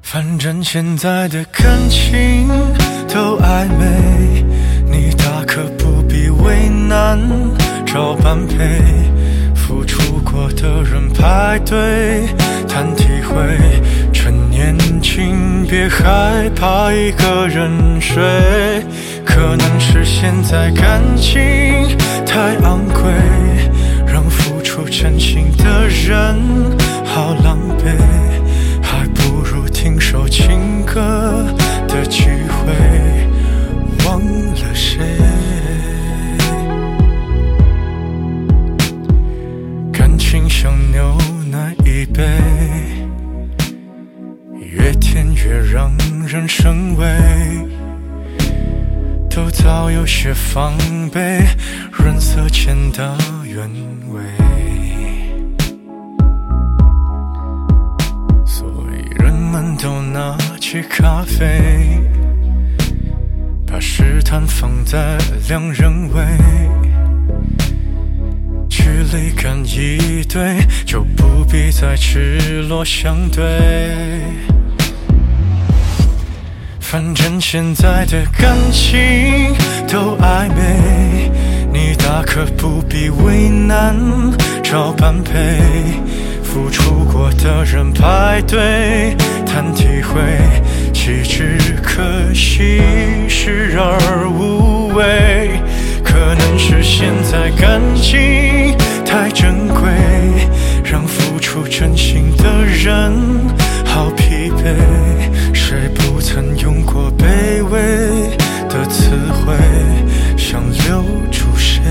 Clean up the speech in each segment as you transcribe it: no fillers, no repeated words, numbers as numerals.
反正现在的感情都暧昧，你大可不必为难，找般配，付出过的人排队谈体会，趁年轻别害怕一个人睡，可能是现在感情太昂贵，让付出真心的人好狼狈，还不如听首情歌的机会，忘了谁。感情像牛奶一杯，越甜越让人生畏，都早有些防备，润色前的原味。所以人们都拿起咖啡，把试探放在两人位，距离感一对，就不必再赤裸相对。反正现在的感情都暧昧，你大可不必为难，找般配，付出过的人排队谈体会，岂止可惜视而无味，可能是现在感情太珍贵，让付出真心的人好疲惫，谁不曾用过卑微的词汇，想留住谁。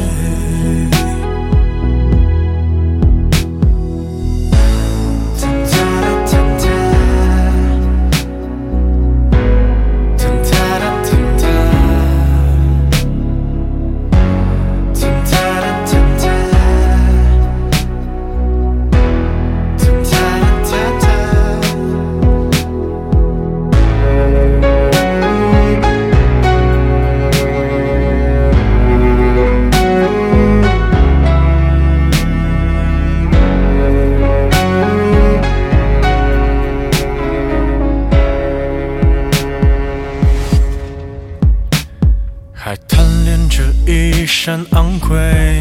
还贪恋着一身昂贵，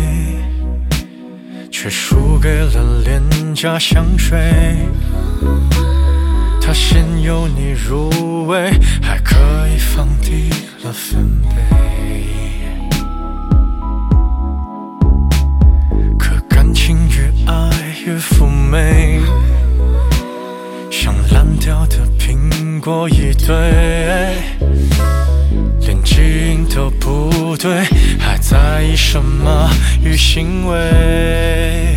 却输给了廉价香水，它先由你入味，还可以放低了分贝，可感情越爱越妩媚，像烂掉的苹果一堆，连基因都不对，还在意什么与行为？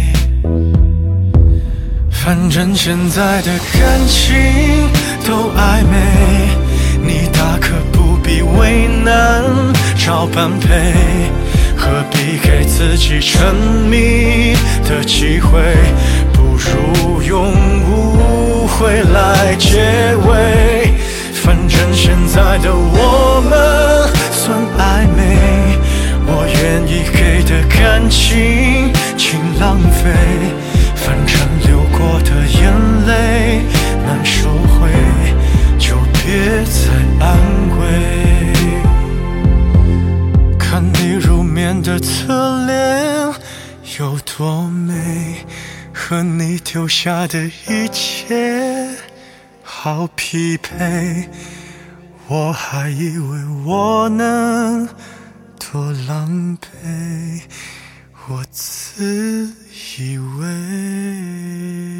反正现在的感情都暧昧，你大可不必为难，找般配，何必给自己沉迷的机会？不如用误会来结尾。反正现在的我们算暧昧，我愿意给的感情请浪费，反正流过的眼泪难收回，就别再安慰。看你入眠的侧脸有多美，和你丢下的一切好匹配，我还以为我能多狼狈，我自以为。